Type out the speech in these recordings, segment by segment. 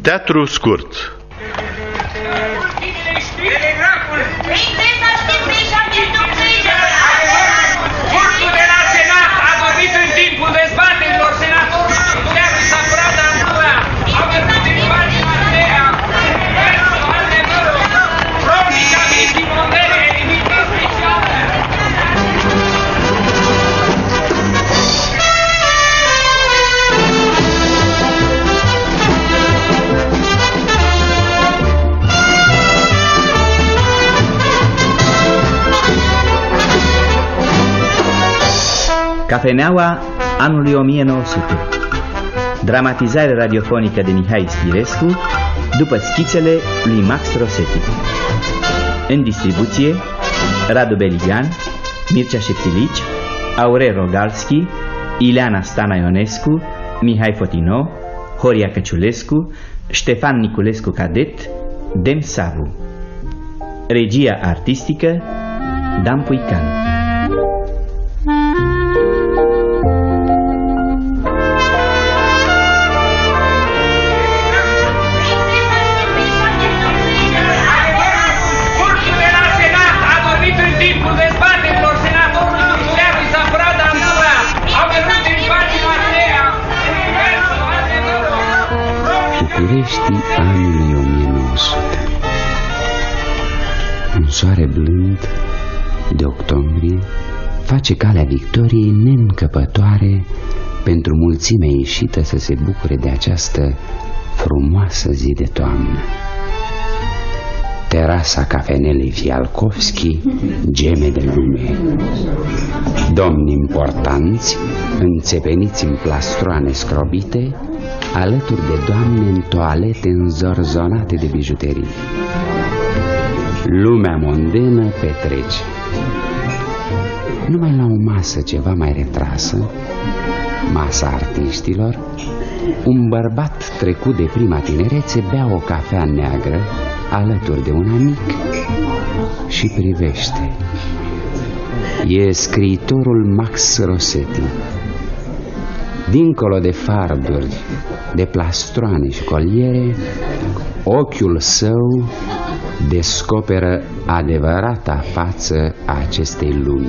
Teatru scurt. Cursul de la Senat a vorbit în timpul dezbaterilor senatorului Județului Saprada Antura. Au văzut în pagina aceea versul adevărul, cronica vieții mondene, emisiune specială. Cafeneaua anului 1900. Dramatizare radiofonică de Mihai Stirescu după schițele lui Max Rosetti. În distribuție Radu Beligan, Mircea Șeptilici, Aurel Rogalski, Ileana Stana Ionescu, Mihai Fotino, Horia Căciulescu, Ștefan Niculescu Cadet, Dem Savu. Regia artistică Dan Puican. București anului 1900. Un soare blând de octombrie face calea victoriei neîncăpătoare pentru mulțimea ieșită să se bucure de această frumoasă zi de toamnă. Terasa cafenelei Fialkovski geme de lume. Domni importanți, înțepeniți în plastroane scrobite, alături de doamne în toalete înzorzonate de bijuterii. Lumea mondenă petrece. Numai la o masă ceva mai retrasă, masa artiștilor, un bărbat trecut de prima tinerețe bea o cafea neagră alături de un amic și privește. E scriitorul Max Rosetti. Dincolo de farduri, de plastroane și coliere, ochiul său descoperă adevărata față a acestei lumi.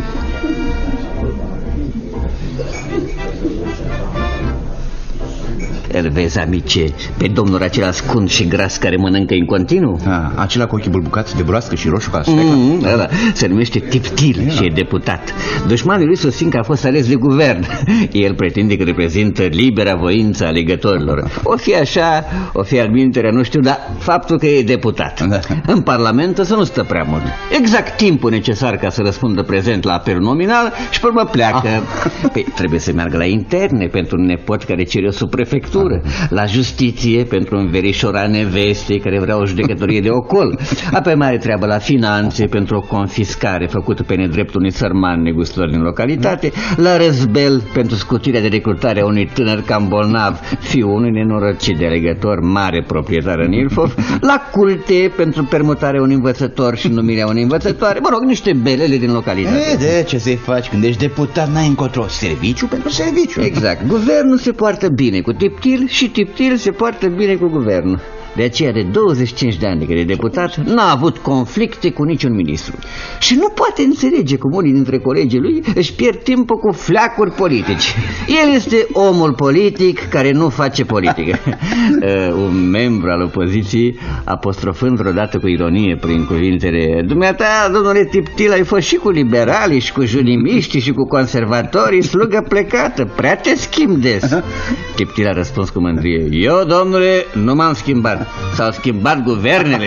Îl vezi, amice, pe domnul acela ascuns și gras care mănâncă în continuu? Acela cu ochii bulbucați de broască și roșu ca da, se numește Tiptil și e deputat. Dușmanii lui susțin că a fost ales de guvern. El pretinde că reprezintă libera voință a alegătorilor. O fi așa, o fi alminterea, nu știu, dar faptul că e deputat. În parlament să nu stă prea mult. Exact timpul necesar ca să răspundă prezent la apelul nominal și pe urmă pleacă. Păi, trebuie să meargă la interne pentru un nepot care cere o subprefectură, la justiție pentru un verișor a nevestei care vrea o judecătorie de ocol, apoi mai are treabă la finanțe pentru o confiscare făcută pe nedrept unui sărman negustor din localitate, la răzbel pentru scutirea de recrutare a unui tânăr cam bolnav, fiul unui nenorocit de alegător mare proprietar în Ilfov, la culte pentru permutarea unui învățător și numirea unei învățătoare, mă rog, niște belele din localitate. De ce să-i faci când ești deputat, n-ai încotro, serviciu pentru serviciu. Exact, guvernul se poartă bine cu Tiptil și Tiptil se poartă bine cu guvernul. De aceea, de 25 de ani de când e deputat, n-a avut conflicte cu niciun ministru. Și nu poate înțelege cum unii dintre colegii lui își pierd timpul cu fleacuri politici. El este omul politic care nu face politică. Un membru al opoziției, apostrofând vreodată cu ironie prin cuvintele: dumneata, domnule Tiptil, ai fost și cu liberalii, și cu junimiștii, și cu conservatorii, slugă plecată, prea te schimbi des. Tiptil a răspuns cu mândrie: eu, domnule, nu m-am schimbat. S-au schimbat guvernele.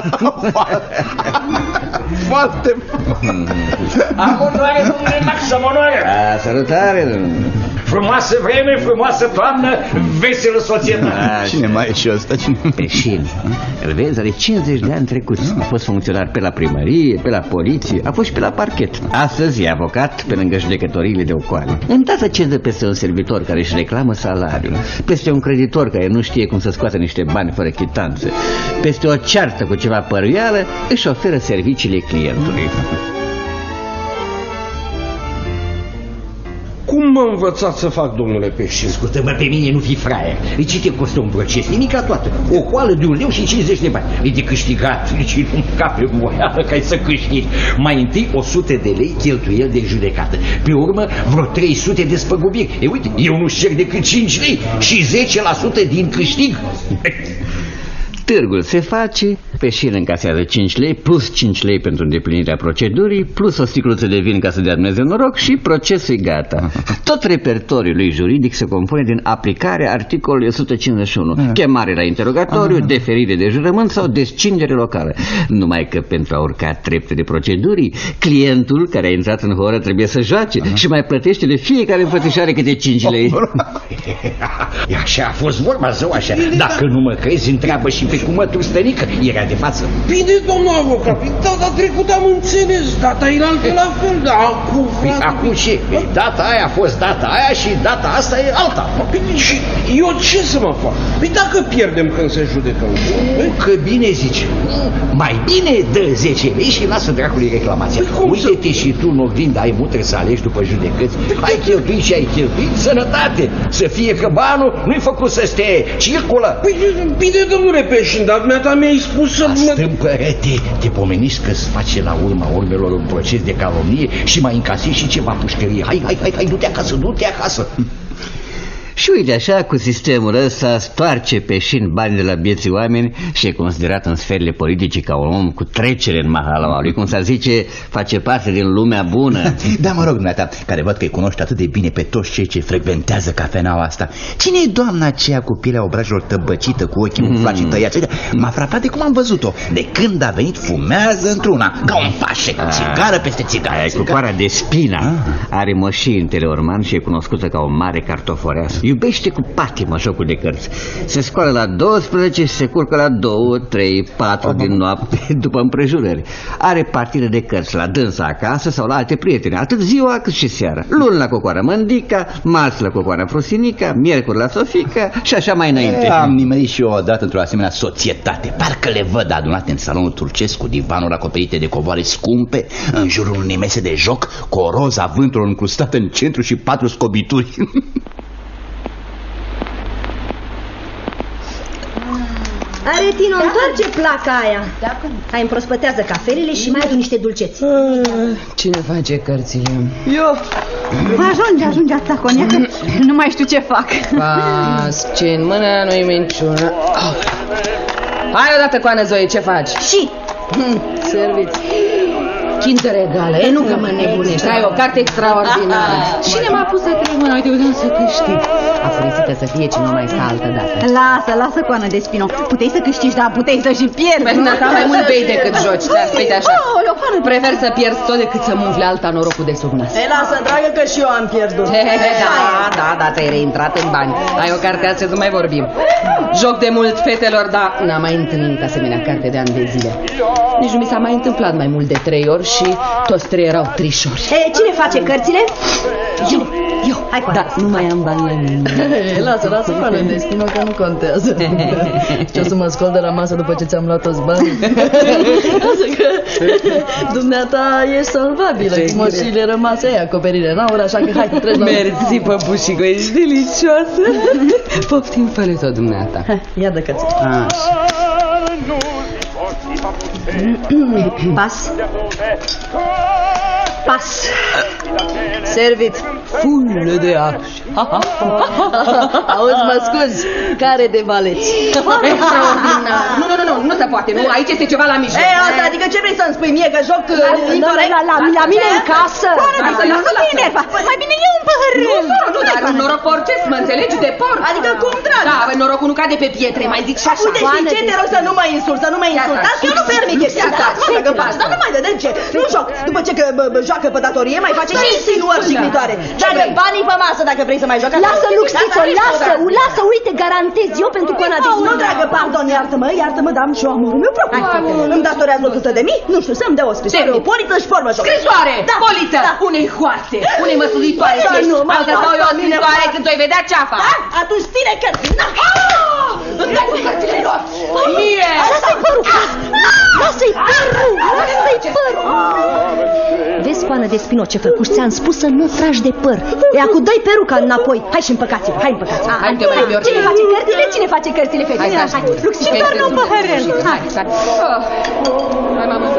Foarte. Am onoare, domnule Max, am onoare. Salutare, domnule. Frumoasă vreme, frumoasă toamnă, veselă societate. Cine mai e și ăsta? Peșin. Îl vezi, are 50 de ani trecuți. A fost funcționar pe la primărie, pe la poliție, a fost și pe la parchet. Astăzi e avocat pe lângă judecătoriile de ocoale. Îndată ce dă peste un servitor care își reclamă salariul, peste un creditor care nu știe cum să scoată niște bani fără chitanță, peste o ceartă cu ceva păruială, își oferă serviciile clientului. Cum m-a învățat să fac, domnule Peșin? Ascultă-mă, pe mine nu fi fraier. Deci te costă un proces? Nimica toată. O coală de 1 leu și 50 de bani. E de câștigat. Deci nu cape voială ca să câștigi. Mai întâi 100 de lei cheltuieli de judecată. Pe urmă vreo 300 de spăgubiri. E uite, eu nu cer decât 5 lei și 10% din câștig. Târgul se face, Peșin încasează 5 lei, plus 5 lei pentru îndeplinirea procedurii, plus o sticluță de vin ca să dea Dumnezeu noroc și procesul e gata. Tot repertoriul lui juridic se compune din aplicarea articolului 151, chemare la interogatoriu, deferire de jurământ sau descingere locală. Numai că pentru a urca trepte de procedurii, clientul care a intrat în horă trebuie să joace și mai plătește de fiecare înfățișare câte 5 lei. Așa a fost vorba, zău, așa. Dacă nu mă crezi, întreabă și pe cumătul Stănică, era de față. Bine, domnul avocat, data trecută am înțeles, data elaltă la fel, dar acum, frate... Acum ce? Data aia a fost data aia și data asta e alta. Bine, și eu ce să mă fac? Păi dacă pierdem când se judecăm? Că bine zici. Mai bine dă 10 lei și lasă dracului reclamația. Uite-te și tu în oglindă, ai mutre să alegi după judecăți. Ai cheltuit și ai cheltuit, sănătate. Să fie că banul nu-i făcut să stea, circulă. Păi bine, domnule Peșin, dar dumneata mi-ai spus să... Stâmpără-te, te pomeniști că-ți face la urma urmelor un proces de calomnie și mai încasezi și ceva pușcărie. Hai, du-te acasă, du-te acasă. Și uite așa, cu sistemul ăsta, stoarce Peșin bani de la vieții oameni și e considerat în sferile politice ca un om cu trecere în mahalaua lui, cum s-ar zice, face parte din lumea bună. Da, mă rog, dumneata, care văd că îi cunoști atât de bine pe toți cei ce frecventează cafeneaua asta. Cine e doamna aceea cu pielea obrajilor tăbăcită, cu ochii umflați și tăiați? M-a frapat de cum am văzut-o. De când a venit, fumează într-una, ca un fașec, țigară peste țigară. Aia cu coara de spina. Are moșii în Teleorman și e cunoscută ca o mare cartoforeasă. Iubește cu patimă jocul de cărți. Se scoală la 12 și se curcă la 2, 3, 4 din noapte după împrejurări. Are partide de cărți la dânsa acasă sau la alte prietene, atât ziua cât și seara. Luni la Cocoara Mândica, marți la Cocoara Frusinica, miercuri la Sofica și așa mai înainte. Am nimerit și eu odată într-o asemenea societate. Parcă le văd adunate în salonul turcesc cu divanuri acoperite de covoare scumpe, în jurul unei mese de joc, cu o roză a vântului încrustată în centru și 4 scobituri. Are, Tino, întoarce placa aia. Hai, împrospătează cafelele și mai adu niște dulceți. Cine face cărțile? Eu. Ajunge atâta coniac, nu mai știu ce fac. Pas, ce în mână nu-i minciună. Hai odată, Coană Zoe, ce faci? Și? Serviți. Chintă regală, nu că mă nebunești. Ai o carte extraordinară. Cine m-a pus să trec mâna? Uite, să câștig. Afurisită să fie cine mai stă altă dată. Lasă, Coană de Spino. Puteai să câștigi, dar puteai să și pierzi. Păi, ta mai mult bei decât joci. Uite așa. Prefer să pierzi tot decât să mă umfle alta norocul de sub nas. Ei, lasă, dragă, că și eu am pierdut. Da, ți-ai reintrat în bani. Ai o carte azi, nu mai vorbim. Joc de mult, fetelor, dar n-am mai întâlnit asemenea carte de ani de zile. Nici nu mi s-a mai întâmplat mai mult de 3 ori și toți 3 erau trișori. Cine face cărțile? Eu. Hai, Coană. Da, nu mai am bani la mine. Lasă, Coană de Spino, că nu contează. Și o să mă scol de la masă după ce ți-am luat toți banii. Lasă că dumneata e salvabilă, cu moșile rămase aia, acoperire în aur, așa că hai, treci la... Mersi, păpușico, ești delicioasă. Poftim, fă-le tot dumneata. Ia dă cățe. Pas. Servit. Fulă de ași. Auzi, mă scuzi, care de valeți? Extraordinar. Nu se poate, nu, aici este ceva la mijloc. Asta, adică ce vrei să-mi spui mie, că joc incorect? La mine în casă. Mai bine eu un păhărel. Nu, dar un noroc porcesc, mă înțelegi, de porc. Adică cum, drag? Da, norocul nu cade pe pietre, mai zic și așa. Uite, știi ce, te rog să nu mă insulți, că eu nu permit chestia asta. Dar nu mai vedem ce, nu joc. După ce că joacă pe datorie, mai face și insinuări jignitoare. Dragă, banii pe masă dacă vrei să mai joci. Lasă, Luxițo, lasă, uite, garantez eu pentru Coana de Spino. Nu, dragă, pardon, iartă-mă, dar am și eu amorul meu propriu. Îmi datorează 100.000, nu știu, să-mi dea o scrisoare, o poliță și formă joc. Scrisoare, poliță, unei hoarte, unei măsuritoare. Am să dau eu o scrisoare când o-i vedea ceafa. Atunci ține cărțile. Îmi dai cu cărțile lor. Mie! Lasă-i părul! Lasă-i părul! Vezi, răscoană de spinoci ce făcuși, ți-am spus să nu tragi de păr. Ea cu doi peruca înapoi. Hai și împăcați-vă, hai împăcați-vă. Cine face cărțile? Cine face cărțile, fete? Hai, Lux, și tornă un păhărel. Hai, mamă.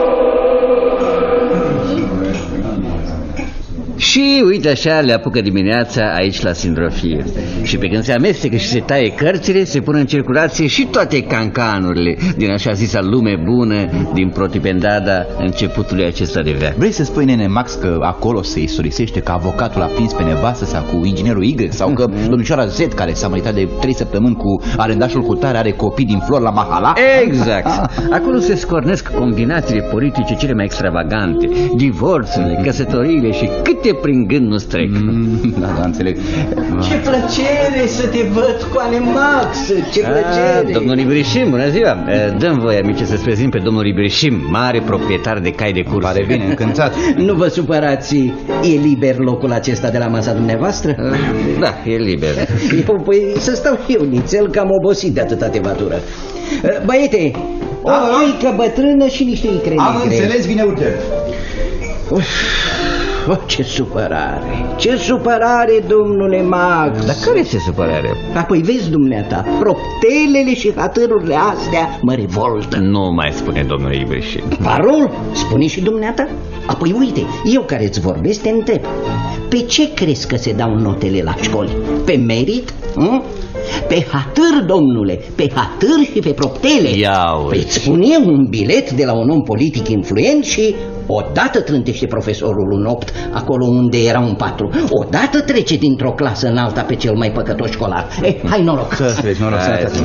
Și uite așa le apucă dimineața aici la Sindrofie. Și pe când se amestecă și se taie cărțile, se pun în circulație și toate cancanurile din așa zisa lume bună din protipendada începutului acesta de veac. Vrei să spui, nene Max, că acolo se istorisește că avocatul a prins pe nevastă sau cu inginerul Y, sau că domnișoara Z, care s-a măritat de 3 săptămâni cu arendașul cu tare, are copii din flori la Mahala? Exact. Acolo se scornesc combinațiile politice cele mai extravagante, divorțurile, căsătoriile și câte prin gând nu trec. Da, înțeleg. Ce plăcere să te văd, Coane Max, ce plăcere. Domnul Ibrișim, bună ziua. Dăm voie, amice, să-ți prezint pe domnul Ibrișim, mare proprietar de cai de curs. Pare bine, încântat. Nu vă supărați, e liber locul acesta de la masa dumneavoastră? Da, e liber. Păi să stau eu nițel, că am obosit de atâta tevatură. Băiete, o oică bătrână și niște icre negre. Am înțeles, vine uite. Oh, ce supărare, ce supărare, domnule Max. Dar care este supărarea? Apoi vezi, dumneata, proptelele și hatârurile astea mă revoltă. Nu mai spune domnul Ibrișim. Parol, spune și dumneata. Apoi uite, eu care îți vorbesc te întreb, pe ce crezi că se dau notele la școli? Pe merit? Pe hatâr, domnule, pe hatâr și pe proptele. Păi îți spun eu un bilet de la un om politic influent și odată trântește profesorul un 8 acolo unde era un 4. Odată trece dintr-o clasă în alta pe cel mai păcătos școlar. Hai noroc. Să treci, noroc,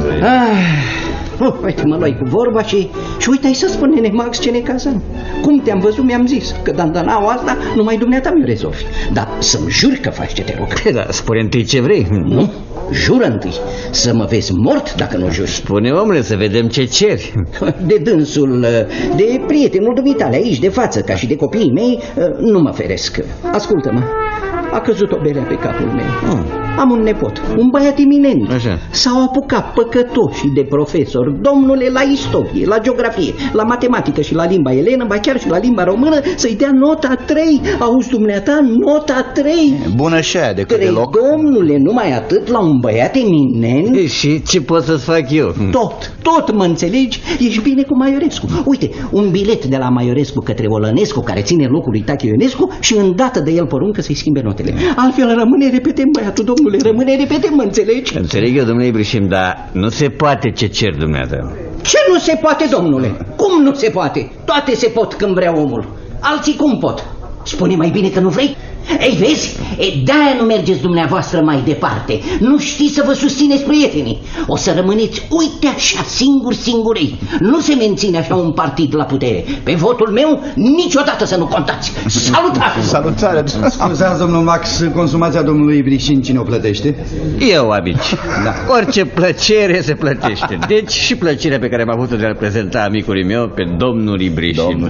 uite, mă luai cu vorba și uite, ai să spune, nene Max, ce ne cazăm. Cum te-am văzut, mi-am zis că dandanaua asta numai dumneata mi-o rezolvi. Dar să-mi juri că faci ce te rog. Da, spune întâi ce vrei. Nu, jură întâi. Să mă vezi mort dacă nu juri. Spune, omule, să vedem ce ceri. De dânsul, de prietenul dumitale aici de față, ca și de copiii mei, nu mă feresc. Ascultă-mă, a căzut o berea pe capul meu. Am un nepot, un băiat eminent. S-au apucat păcătoșii de profesor, domnule, la istorie, la geografie, la matematică și la limba elenă, ba chiar și la limba română, să-i dea nota 3. Auzi, dumneata, nota 3. Bună și aia, decât 3, deloc. domnule, numai atât la un băiat eminent. Și ce pot să-ți fac eu? Tot mă înțelegi? Ești bine cu Maiorescu. Uite, un bilet de la Maiorescu către Olănescu, care ține locul lui Tache Ionescu, și îndată de el poruncă să-i schimbe notele. Altfel rămâne repetem, băiatul, domnule, rămâne repetem, mă înțelegi? Înțeleg eu, domnule Ibrișim, dar nu se poate ce cer dumneata. Ce nu se poate, domnule? Cum nu se poate? Toate se pot când vrea omul. Alții cum pot? Spune mai bine că nu vrei? Ei, vezi? De-aia nu mergeți dumneavoastră mai departe. Nu știți să vă susțineți prietenii. O să rămâneți, uite așa, singuri. Nu se menține așa un partid la putere. Pe votul meu niciodată să nu contați. Salutare! Salutare! Scuzați, domnul Max, consumația domnului Ibrișin cine o plătește? Eu, amici. Da. Orice plăcere se plătește. Deci și plăcerea pe care am avut-o de a prezenta amicului meu pe domnul Ibrișin.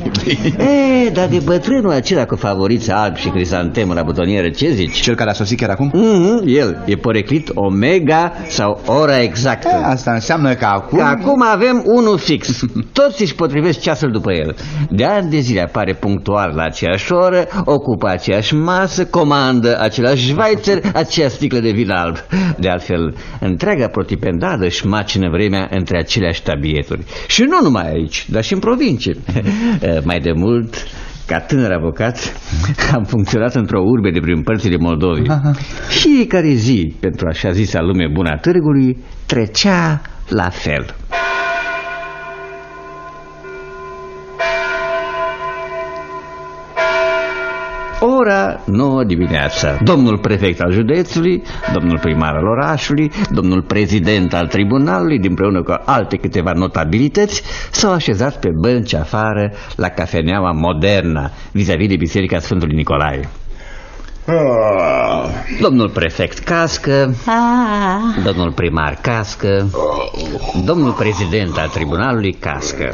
Dar de bătrânul acela cu favoriți albi și crisantemă la butonieră, ce zici? Cel care a sosit chiar acum? El e poreclit omega sau ora exactă. Asta înseamnă că acum... Acum avem unul fix. Toți își potrivesc ceasul după el. De ani de zile apare punctual la aceeași oră, ocupă aceeași masă, comandă același Schweitzer, aceeași sticlă de vin alb. De altfel, întreaga protipendadă își macină vremea între aceleași tabieturi. Și nu numai aici, dar și în provincie. Mai de mult... Ca tânăr avocat, am funcționat într-o urbe de prin părțile Moldovei. Fiecare zi, pentru așa zisa lume bună a târgului, trecea la fel. Ora 9 dimineața. Domnul prefect al județului, domnul primar al orașului, domnul prezident al tribunalului, împreună cu alte câteva notabilități, s-au așezat pe bănci afară la cafeneaua Moderna, vis-a-vis de Biserica Sfântului Nicolae. Domnul prefect cască, domnul primar cască, domnul prezident al tribunalului cască,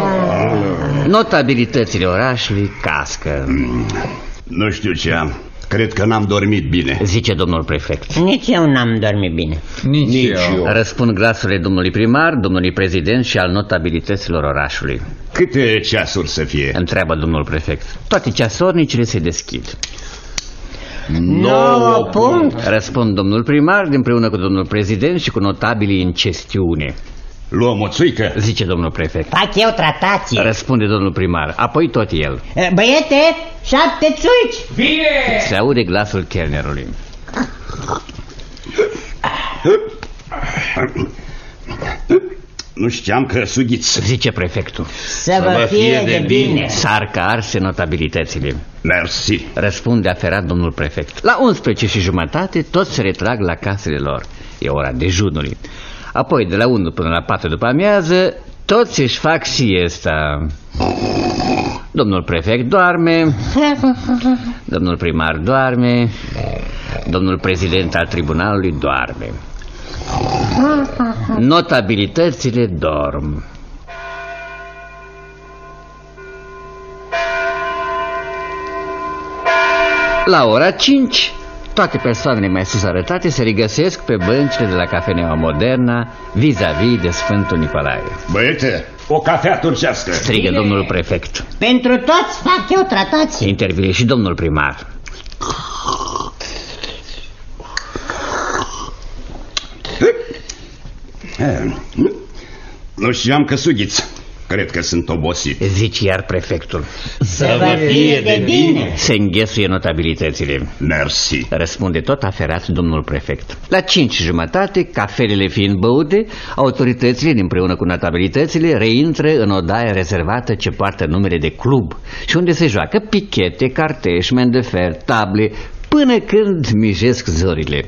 notabilitățile orașului cască. Nu știu ce am. Cred că n-am dormit bine. Zice domnul prefect. Nici eu n-am dormit bine. Nici eu. Răspund glasurile domnului primar, domnului prezident și al notabilităților orașului. Câte ceasuri să fie? Întreabă domnul prefect. Toate ceasornicile se deschid. 9 punct. Răspund domnul primar împreună cu domnul prezident și cu notabilii în chestiune. Luăm o țuică? Zice domnul prefect. Fac eu tratație. Răspunde domnul primar, apoi tot el. Băiete, 7 țuici. Bine! Se aude glasul chelnerului. Nu știam că sughiți. Zice prefectul. Să vă fie de bine. Sar ca arse notabilitățile. Mersi. Răspunde aferat domnul prefect. La 11:30 toți se retrag la casele lor. E ora dejunului. Apoi de la 1 până la 4 după amiază toți își fac siesta. Domnul prefect doarme, domnul primar doarme, domnul prezident al tribunalului doarme. Notabilitățile dorm. La ora 5 toate persoanele mai sus arătate se regăsesc pe băncile de la cafeneaua Moderna, vis-a-vis de Sfântul Nicolae. Băiete, o cafea turcească. Strigă domnul prefect. Pentru toți fac eu tratație. Intervine și domnul primar. Nu știam că sughiți. Cred că sunt obosit. Zice iar prefectul. Să vă fie de bine. Se înghesuie notabilitățile. Mersi. Răspunde tot aferat domnul prefect. La 5:30, cafelele fiind băute, autoritățile, împreună cu notabilitățile, reintră în odaia rezervată ce poartă numele de club și unde se joacă pichete, carteș, men de fer, table, până când mijesc zorile.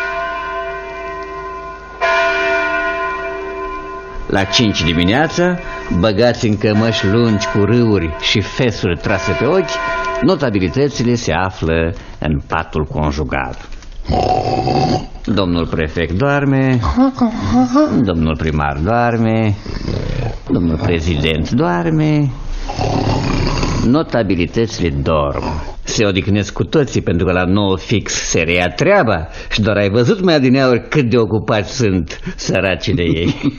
La 5 dimineața, băgați în cămăși lungi cu râuri și fesuri trase pe ochi, notabilitățile se află în patul conjugal. Domnul prefect doarme, domnul primar doarme, domnul prezident doarme, notabilitățile dorm. Se odihnesc cu toții pentru că la 9 fix se reia treaba și doar ai văzut mai adineauri cât de ocupați sunt săracii de ei.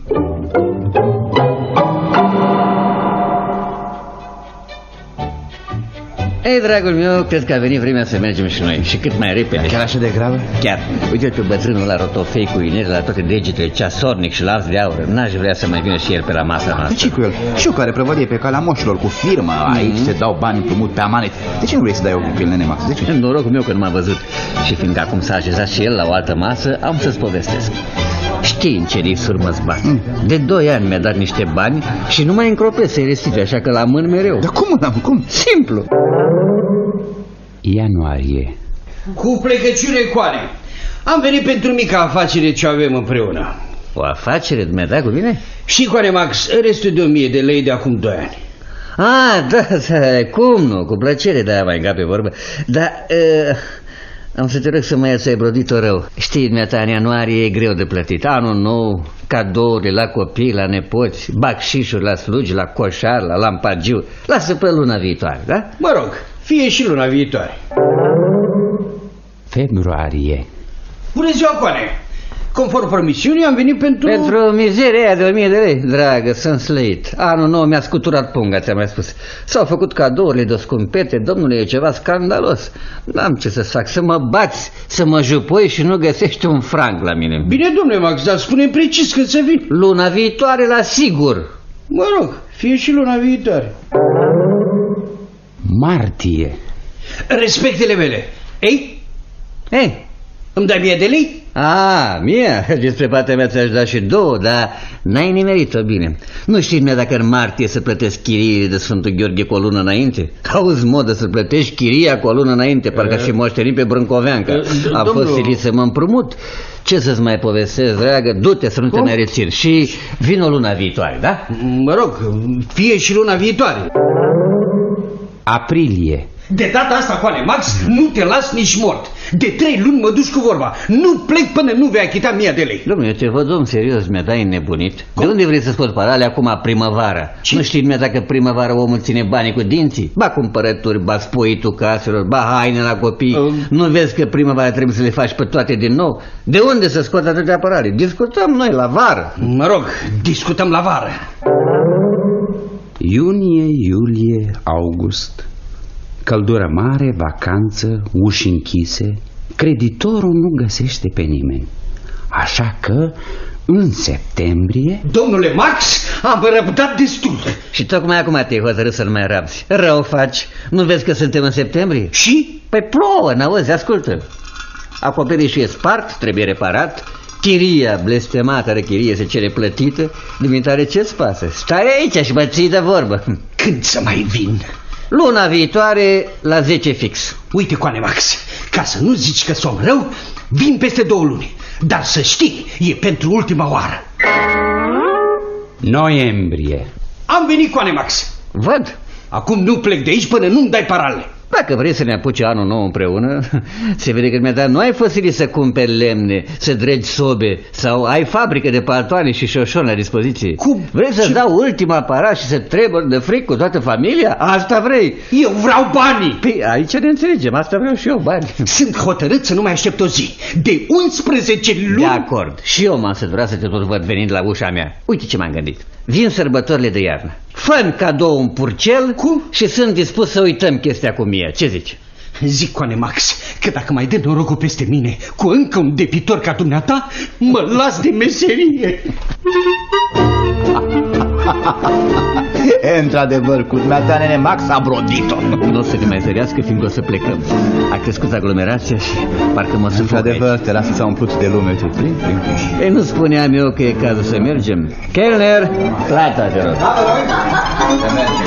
Ei, dragul meu, cred că a venit vremea să mergem și noi și cât mai repede. Chiar așa de gravă? Chiar. Uite pe bătrânul la rotofei cu inele la toate degetele, ceasornic și lanț de aur. N-aș vrea să mai vină și el pe la masa noastră. De ce cu el? Și eu care prăvălie pe calea moșilor cu firmă, aici se dau bani împrumut pe amanet. De ce nu vrei să dai o cu el, nene Max? De ce? Norocul meu că nu m-a văzut. Și fiindcă acum s-a așezat și el la o altă masă, am să-ți povestesc. Știi în ce lisuri mă zbat. De 2 ani mi-a dat niște bani și nu mai încropesc să-i restitui, așa că la mân mereu. Dar cum, n-am cum? Simplu. Ianuarie. Cu plecăciune coane. Am venit pentru mica afacere ce avem împreună. O afacere, dumneata, cu bine? Și coane, Max, restul de 1000 de lei de acum 2 ani. Ah, da, cum nu, cu plăcere, da, mai încape vorbă. Dar am să te rog să mai ai brodit-o rău. Știi, dumneata, în ianuarie e greu de plătit. Anul nou, cadourile la copii, la nepoți, bacșișuri la slugi, la coșar, la lampagiu. Lasă pe luna viitoare, da? Mă rog, fie și luna viitoare. Februarie. Bună ziua, coane! Conform promisiunii am venit pentru... Pentru mizeria aia de 1000 de lei, dragă, sunt slăit. Anul nou mi-a scuturat punga, ți-am mai spus. S-au făcut cadourile de scumpete, domnule, e ceva scandalos. N-am ce să fac, să mă bați, să mă jupoi și nu găsești un franc la mine. Bine, domnule Max, dar spune precis când să vin. Luna viitoare, la sigur. Mă rog, fie și luna viitoare. Martie. Respectele mele. Ei? Ei? Îmi dai 1000 de lei? A, mie? Despre partea mea ți-aș da și 2, dar n-ai nimerit-o bine. Nu știi mie dacă în martie să plătesc chiriile de Sfântul Gheorghe cu o lună înainte? Auzi modă să plătești chiria cu o lună înainte, parcă și moștenit pe Brâncoveancă. Am fost silit să mă împrumut. Ce să-ți mai povestesc, dragă? Du-te să nu te mai rețin. Și vin o luna viitoare, da? Mă rog, fie și luna viitoare. Aprilie. De data asta, Coane Max, nu te las nici mort. De 3 luni mă duci cu vorba. Nu plec până nu vei achita 1000 de lei. Dom'le, eu te văd om serios, mi-a nebunit. De unde vrei să scoți parale acum primăvara? Ce? Nu știi dumneata că primăvara omul ține banii cu dinții? Ba cumpărături, ba spoitul caselor, ba haine la copii. Nu vezi că primăvara trebuie să le faci pe toate din nou? De unde să scoți atâtea parale? Discutăm noi la vară. Mă rog, discutăm la vară. Iunie, iulie, august. Căldură mare, vacanță, uși închise. Creditorul nu găsește pe nimeni. Așa că, în septembrie... Domnule Max, am răbdat destul. Și tocmai acum te-ai hotărât să nu mai rabzi. Rău faci. Nu vezi că suntem în septembrie? Și? Păi plouă, n-auzi, ascultă. Acoperișul e spart, trebuie reparat. Chiria blestemată de chirie se cere plătită. Dimitare, ce-ți pasă? Stai aici și mă ții de vorbă. Când să mai vin? Luna viitoare la 10 fix. Uite, Coane Max, ca să nu zici că som rău, vin peste 2 luni. Dar să știi, e pentru ultima oară. Noiembrie. Am venit, Coane Max. Văd. Acum nu plec de aici până nu-mi dai parale. Dacă vrei să ne apuce anul nou împreună, se vede că mi-a nu ai fosilit să cumperi lemne, să dregi sobe, sau ai fabrică de paltoane și șoșoni la dispoziție. Cum? Vrei să-ți dau ultima para și să treburi de fric cu toată familia? Asta vrei? Eu vreau banii. Păi aici ne înțelegem, asta vreau și eu, bani. Sunt hotărât să nu mai aștept o zi. De 11 luni... De acord. Și eu m-am săturat să te tot văd venind la ușa mea. Uite ce m-am gândit. Vin sărbătorile de iarnă. Fă-mi cadou un purcel. Cum? Și sunt dispus să uităm chestia cu mie. Ce zici? Zic, Coane Max, că dacă mai dă norocul peste mine cu încă un debitor ca dumneata, mă las de meserie. Într-adevăr, cu dumneata, nene Max a brodit-o. Nu o să te mai zărească, fiindcă o să plecăm. A crescut aglomerația și parcă mă sufoc. Într-adevăr, terasa s-a umplut de lume. Ei, nu spuneam eu că e cazul să mergem? Kellner, plata, te rog. Să mergem.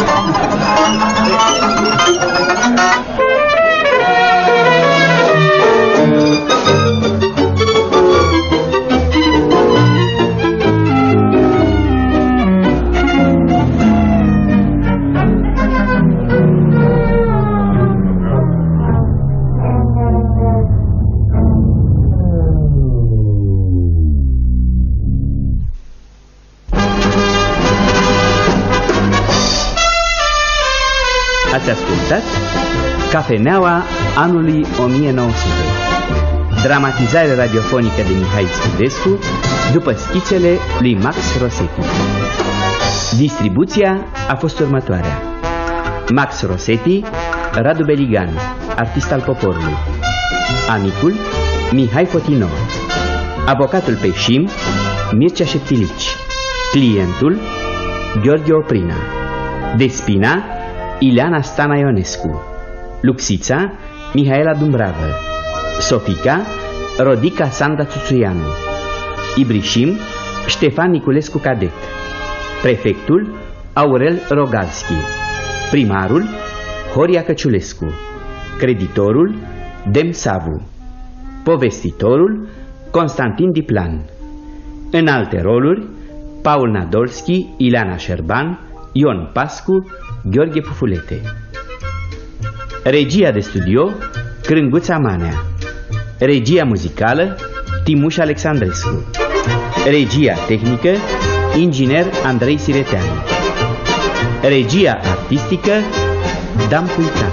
Ați ascultat Cafeneaua anului 1900, dramatizare radiofonică de Mihai Schidescu după schițele lui Max Rosetti. Distribuția a fost următoarea: Max Rosetti, Radu Beligan, artist al poporului; amicul, Mihai Fotino; avocatul pe șim, Mircea Șeptilici; clientul, Gheorghe Oprina; Despina, Ileana Stana Ionescu; Luxița, Mihaela Dumbravă; Sofica, Rodica Sanda Țuțuianu; Ibrișim, Ștefan Niculescu Cadet; prefectul, Aurel Rogalski; primarul, Horia Căciulescu; creditorul, Dem Savu; povestitorul, Constantin Diplan; în alte roluri, Paul Nadolski, Ileana Șerban, Ion Pascu, Gheorghe Pufulete. Regia de studio, Crânguța Manea. Regia muzicală, Timuș Alexandrescu. Regia tehnică, inginer Andrei Sireteanu. Regia artistică, Dan Puitan.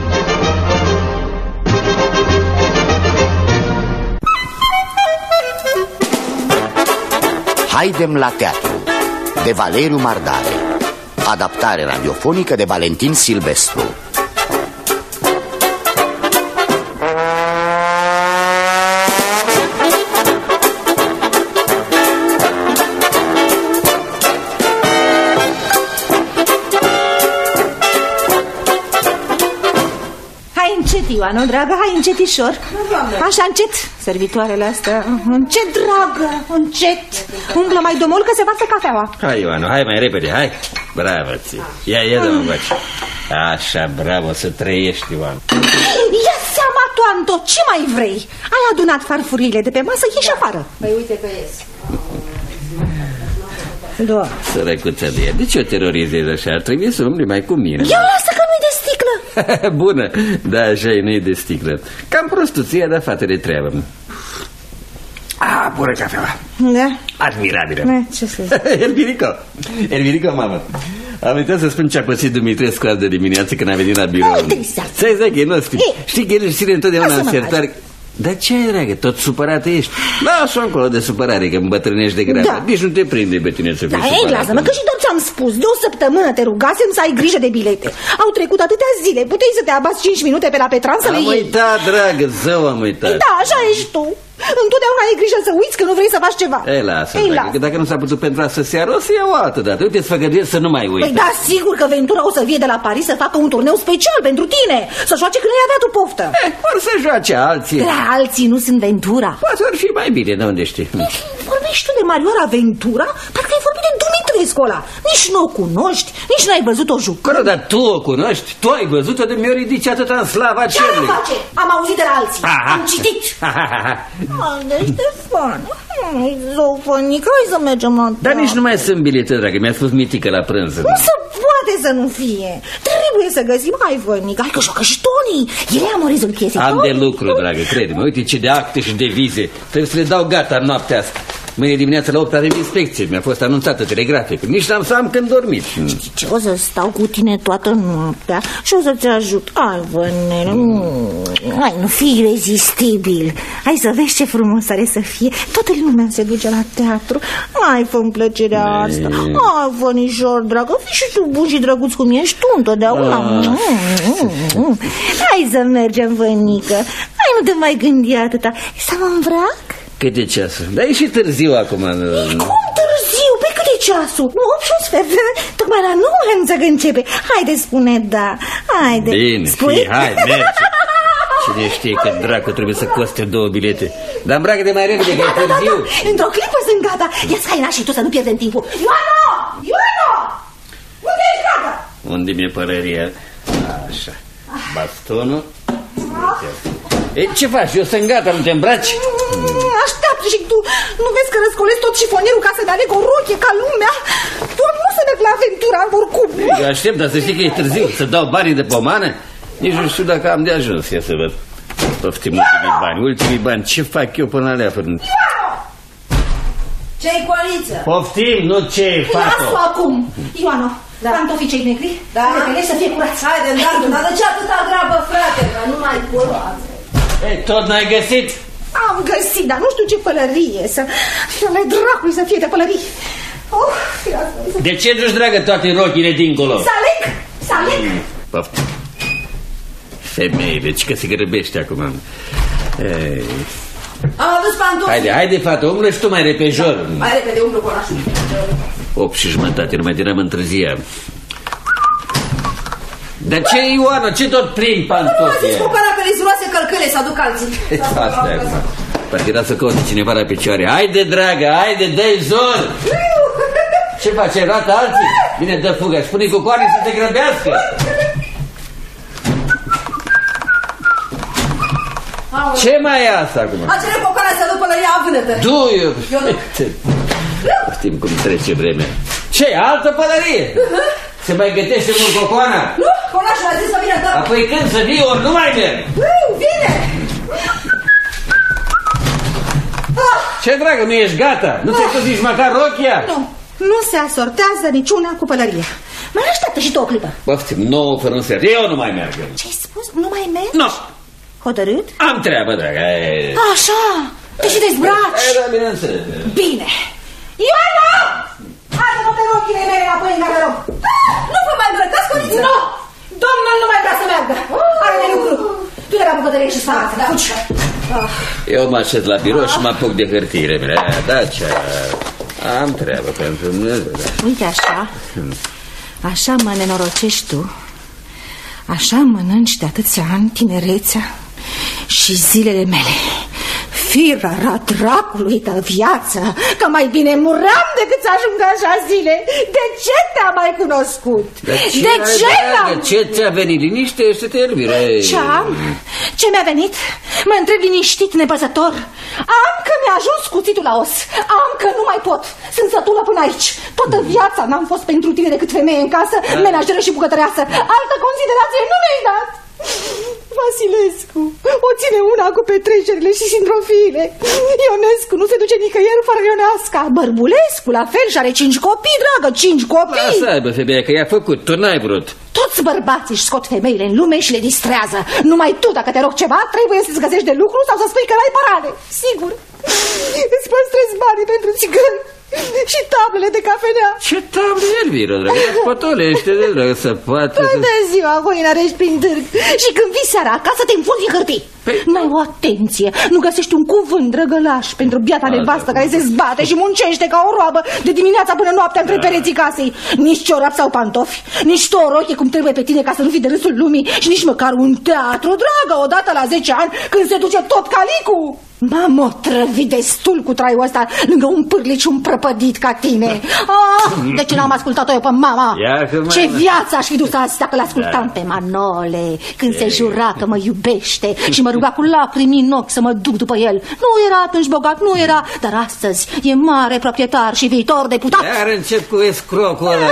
Haidem la teatru, de Valeriu Mardare. Adaptare radiofonică de Valentin Silvestru. Hai încet, Ioana, dragă, hai încetișor. Așa, încet, servitoarele astea. Încet, dragă, încet. Umblă mai domol că se varsă cafeaua. Hai, Ioana, hai mai repede, hai. Bravo ție. Ia dă-mă încoace. Așa, bravo, să trăiești, Ioana. Ia seama, tu, Anto, ce mai vrei? Ai adunat farfurile de pe masă, ieși afară. Păi uite că ies. Da. Sărăcuța de ea, de ce o terorizezi așa? Ar trebui să umbli mai cu mine. Ia lasă că nu-i de sticlă. Bună, da, așa e, nu-i de sticlă. Cam prostuție, dar fată de treabă. Bună cafeaua. Da? Admirabilă. Da, ce să zic? Elvirico, mamă. Am uitat să spun ce a pățit Dumitrescu azi de dimineață când a venit la birou. Să zic că e nostru. Știi că el își ține întotdeauna în sertare. Dar ce ai, dragă? Tot supărată ești? Lasă încolo de supărare, că îmbătrânești de grabă. Da. Nici nu te prinde pe tine să fii supărată. Da, lasă-mă, că și doar ți-am spus. De o săptămână te rugasem să ai grijă de bilete. Au trecut atâtea zile. Puteai să te abați 5 minute pe la Petran să le iei. Am uitat, dragă, zău, am uitat. Da, așa ești tu. Întotdeauna ai grijă să uiți că nu vrei să faci ceva. Ei, lasă, dragă, că dacă nu s-a putut pentru asta seară, o să iau o altă dată. Uite, îți făgăduiesc să nu mai uiți. Păi da, sigur că Ventura o să vie de la Paris să facă un turneu special pentru tine. Să joace când ai avea tu poftă. Or să joace alții. Da, alții nu sunt Ventura. Poate ar fi mai bine, de unde știi? Vorbești tu de Marioara Ventura? Parcă ai vorbit de Dumitrescu ăla. Nici nu o cunoști, nici n-ai văzut-o jucând. Dar tu o cunoști? Tu ai văzut-o de mi-o ridici atâta în slava cerului. Ce face? Am auzit de la alții. Am citit. Ștefan, zofănică, hai să mergem la Dar nici nu mai sunt bilete, dragă, mi-a spus Mitică la prânz. Nu se poate să nu fie. Trebuie să găsim, hai Vănică, hai că joacă și Tony. El e amorizul piesei. Am de lucru, dragă, crede-mă, uite ce de acte și de vize. Trebuie să le dau gata în noaptea asta. Mâine dimineața la 8 avem inspecție. Mi-a fost anunțată telegrafic. Nici n-am să am când dormit. Ce, o să stau cu tine toată noaptea și o să-ți ajut. Hai, Vănele, hai, nu fii irezistibil. Hai să vezi ce frumos are să fie. Toată lumea se duce la teatru. Hai, fă-mi plăcerea asta. Hai, Vănișor, dragă, fii și tu bun și drăguț cum ești tu întotdeauna. Hai să mergem, Vănică. Hai, nu te mai gândi atâta. Să mă îmbrac? Câte ceasul? Dar e și târziu acum. Cum târziu? Pe cât e ceasul? 8 și un sfert. Tocmai la 9 anță că începe. Haide, spune da. Haide. Bine, spui? hai, merge. Cine știe că dracu trebuie să coste 2 bilete. Dar îmbracă de mai repede, că e târziu. Într-o clipă sunt gata. Ia-ți haina și tu să nu pierdem timpul. Ioano! Ioano! Unde ești gata? Unde mi-e părăria? Așa. Bastonul. E, ce faci? Eu sunt gata, nu te îmbraci? Așteaptă și tu. Nu vezi că răscolesc tot șifonierul ca să-mi aleg o rochie ca lumea? Doar nu să merg la aventura oricum. Eu aștept, dar să știi că e târziu. Să dau banii de pomană? Nici nu știu dacă am de ajuns. Ia să văd. Poftim ultimii bani. Ultimii bani. Ce fac eu până la leafă? Ce-i coaliță? Poftim, nu ce fac. Lasă-o acum. Ioano, pantofii cei negri? Da. Repede să fie curați. Haide, îndată, dar de ce atâta grabă, frate? Că nu mai pot. Ei, tot n-ai găsit? Am găsit, dar nu știu ce pălărie să... Fiule dracului să fie de pălărie. De ce duci, dragă, toate rochile dincolo? Să aleg, să aleg. Poftim. Femei, deci că se grăbește acum. Ei. Am adus pantofi. Haide, fată, umblă și tu mai repejor. Mai repede, umblu cu orașul. 8:30, nu mai deram întârzia. Dar ce, Ioana, ce tot plimbi pantofi? Nu zici cu carapele zuroase călcâle să aduc alții. Asta e acum. Parcă era să caute cineva la picioare. Haide, dragă, haide, dă-i zor. Ce face, rată alții? Bine, dă fuga, spune cu coare să te grăbească. Ce mai e asta acum? Acele cocoane să duc pălăria vânătă. Du, eu știm cum trece vremea. Ce, altă pălărie? Se mai gătește mult cocoana? Nu, conașul a zis să vină, da. Apoi când să vii, ori nu mai merg. Vine. Ce, dragă, nu ești gata? Nu ți-ai pus nici măcar rochia? Nu se asortează niciuna cu pălăria. Mai așteaptă și tu o clipă. Poftim, 9 fără un sfert. Eu nu mai merg. Ce-ai spus? Nu mai mergi? Nu. Hotărât? Am treabă, dragă. Așa, te și dezbraci. Da, bineînțeles. Bine. Ioana! Hai-mă pe rochile mele înapoi în garderob. Nu vă mai îmbrăcați, Coriță? Nu! Domnul nu mai vrea să meargă. Are de lucru. Tu de la bucătărie și sparați, da? Fugi. Eu mă așez la birou și mă apuc de hârtiile mele. Da, ce... Am treabă pentru mine. Uite așa. Așa mă nenorocești tu. Așa mănânci de atâția ani tinerețea și zilele mele. Firara dracului de viață, că mai bine muream decât să ajung așa zile. De ce te-am mai cunoscut? De ce n-am... Ce ți-a venit? Liniștește-te, Elvira. Ce-am? Ce mi-a venit? Mă întreb liniștit, nepăsător. Am că mi-a ajuns cuțitul la os. Am că nu mai pot. Sunt sătulă până aici. Toată viața n-am fost pentru tine decât femeie în casă, menajeră și bucătăreasă. Altă considerație nu mi-ai dat. Vasilescu o ține una cu petrecerile și sindrofiile. Ionescu nu se duce nicăieri fără Ioneasca. Bărbulescu la fel și are 5 copii, dragă, 5 copii. Lasă aibă femeia, că i-a făcut, tu n-ai vrut. Toți bărbații își scot femeile în lume și le distrează. Numai tu, dacă te rog ceva, trebuie să-ți găsești de lucru sau să spui că n-ai parale. Sigur. Îți păstrezi banii pentru țigări și tablele de cafenea. Ce table, Elvira, dragă? Potolește de dragă, să poată... Toată ziua goinărești prin târg și când vii seara acasă te înfunzi în hârtii. N-ai o atenție, nu găsești un cuvânt drăgălaș pentru biata nevastă care se zbate și muncește ca o roabă de dimineața până noaptea între pereții casei. Nici ciorap sau pantofi, nici tu o rochie cum trebuie pe tine ca să nu fii de râsul lumii și nici măcar un teatru, dragă, odată la 10 ani când se duce tot calicul. M-am otrăvit destul cu traiul ăsta lângă un pârlic și un prăpădit ca tine. De ce n-am ascultat-o eu pe mama? Ce viață aș fi dus astea că l-ascultam pe Manole când se jura că mă iubește și mă ruga cu lacrimi în ochi să mă duc după el. Nu era atunci bogat, nu era, dar astăzi e mare proprietar și viitor deputat. Iar încep cu escrocul ăla.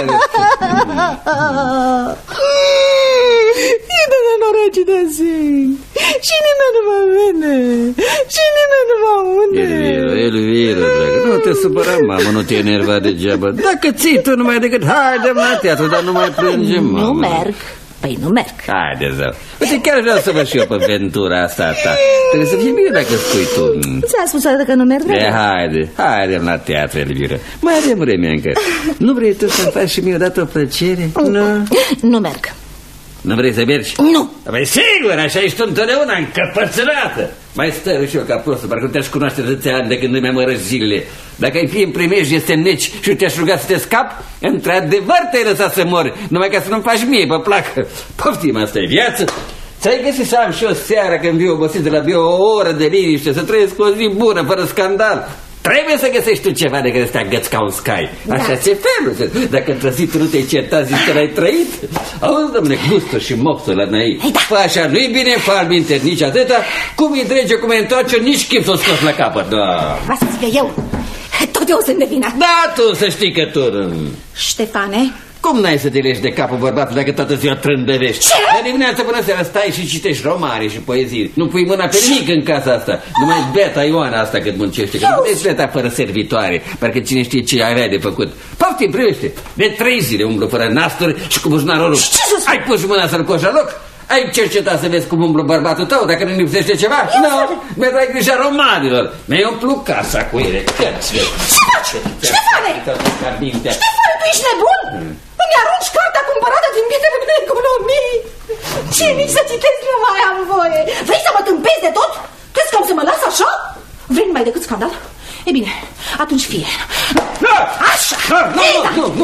E de nenorocit de zi și nimeni nu mă vede și nimeni nu mă aude. Elvira, dragă, nu te supăra, mamă, nu te enerva degeaba. Dacă ții tu numai decât haide la teatru, dar nu mai plângem, mamă. Nu merg. Păi nu merg. Haide, zău. Uite, chiar vreau să văd și eu pe ventura asta ta. Trebuie să fie bine dacă spui tu. Ți-a spus că nu merg? Haide la teatru, Elvira. Mai avem vreme încă. Nu vrei tu să-mi faci și mie odată o plăcere? Nu merg. Nu vrei să mergi? Nu. Păi sigur, așa ești tu întotdeauna încăpățânată. Mai stă și eu ca prostă, parcă nu te-aș cunoaște de ani de când îmi amărăși zilele. Dacă ai fi în primejde să te neci și te-aș ruga să te scapi, într-adevăr te-ai lăsat să mori, numai ca să nu-mi faci mie pe placă. Poftim, asta e viață. Ți-ai găsit să am și o seară când vii obosit de la bio o oră de liniște, să trăiesc o zi bună, fără scandal. Trebuie să găsești tu ceva de care să te agăți ca un scai. Așa ce felul. Dacă într-o zi tu nu te-ai certat, zici că l-ai trăit. Auzi, dom'le, gustul și mopsul la nai. Fă așa, nu-i bine, fal minter nici atâta. Cum îi drege, cum îi întoarce, nici chip să o scoți la capăt. Da. Vasile, eu. Tot eu sunt de vină. Da, tu, să știi că tu... Ștefane? Cum n-ai să te leși de capul bărbatul dacă toată ziua trândăvești? Ce? De dimineața până seara stai și citești romane și poezii. Nu pui mâna pe nimic în casa asta. Numai beta Ioana asta cât muncește. Că nu vezi beta fără servitoare. Parcă cine știe ce avea de făcut. Poftim, privește. De 3 zile umblu fără nasturi și cu buzunarul rupt. Ai pus mâna să-l coși la loc? Ai cercetat să vezi cum umblă bărbatul tău dacă nu lipsește ceva? Nu, mi-a dat grija romanilor. Mi-ai umplut casa cu ele. Ce faci? Ștefane! Ștefane, tu ești nebun? Îmi arunci cartea cumpărată din bietele mele economii. Ce nici să citesc nu mai am voie. Vrei să mă tâmpezi de tot? Crezi că am să mă las așa? Vrei numai decât scandal? E bine, atunci fie. Așa! Nu,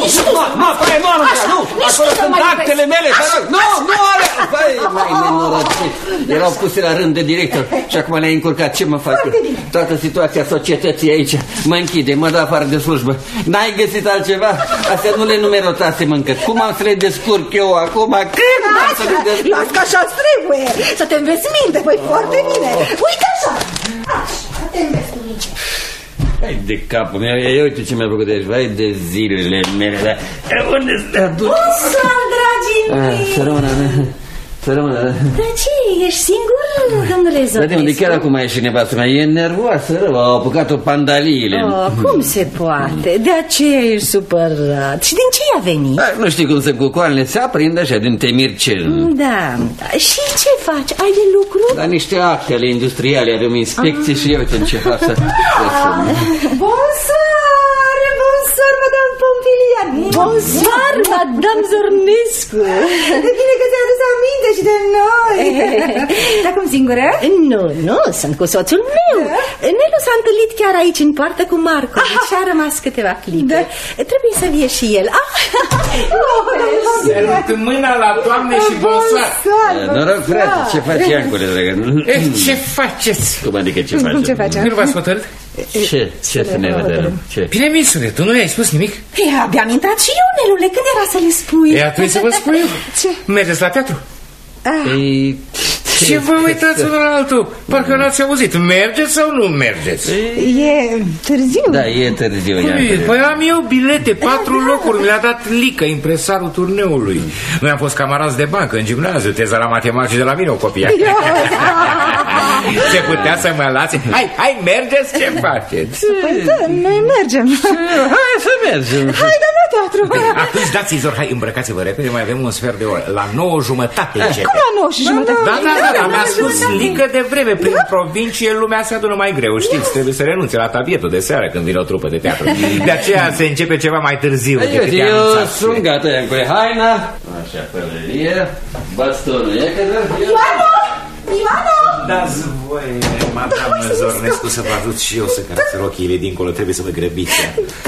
acolo sunt actele mele. Nu are! Mai nenorocit. Erau puse la rând de director și acum le-ai încurcat. Ce mă fac? Toată situația societății aici mă închide, mă dă afară de slujbă. N-ai găsit altceva? Astea nu le numerotasem încă. Cum am să le descurc eu acum? Când am să le descurc? Las că așa trebuie. Să te înveți minte, păi foarte bine. Uite așa. Așa, te înveți cu minte. Hai de capul meu, ia uite ce mi-a făcut aici, vai de zilele mele, dar unde stă? Bonsoir, dragii mei! Să rămână. Dar ce, ești singur, domnule Zotescu? Dar de unde chiar acum e și nevastă mea, e nervoasă, rău, au apucat-o pandaliile. Cum se poate? De aceea ești supărat. Și din ce i-a venit? Nu știi cum să cucoanele se aprind așa, din temircel. Da. Și ce faci? Ai de lucru? Da, niște actele industriale, avem inspecție și eu uite ce fac să... Bonsoir, madame Pompilian. Bonsoir, madame Zornescu. De bine că ți-ai adus aminte și de noi. Dar cum, singură? Nu, sunt cu soțul meu. Nelu s-a întâlnit chiar aici în poartă cu Marco și a rămas câteva clipe. Trebuie să vie și el. Sărut mâna la toamne și bonsoir. Noroc, frate, ce faci, Iancule, dragă? Ce faceți? Cum adică ce facem? Ce facem? Nu v-ați hotărât? Ce să ne vedem? Bine, Minsule, tu nu i-ai spus nimic? Abia am intrat și eu, Nelule, când era să le spui? Atunci să vă spun eu. Ce? Mergeți la teatru? Ce vă uitați unul la altul? Parcă n-ați auzit. Mergeți sau nu mergeți? E târziu. Da, e târziu. Păi am eu bilete, 4 locuri. Mi le-a dat Lică, impresarul turneului. Noi am fost camarazi de bancă în gimnaziu. Teza la matematici de la mine o copia. Se putea să mă lase? Hai, mergeți, ce faceți? Păi da, noi mergem. Hai să mergem. Hai, dar la teatru. Atunci dați-i zor, hai, îmbrăcați-vă repede, mai avem un sfert de oră. La 9:30 începe. Cum la 9:30? Da, mi-a spus Lică de vreme. Prin provincie lumea se adună mai greu. Știți, trebuie să renunțe la tabietul de seară când vine o trupă de teatru. De aceea se începe ceva mai târziu. Eu sunt gata, Iancule. Haina, așa, pălărie, bastonul e că Ioana! Dați voi, madame Zornescu, să vă ajut și eu să cărați rochiile dincolo. Trebuie să vă grăbiți.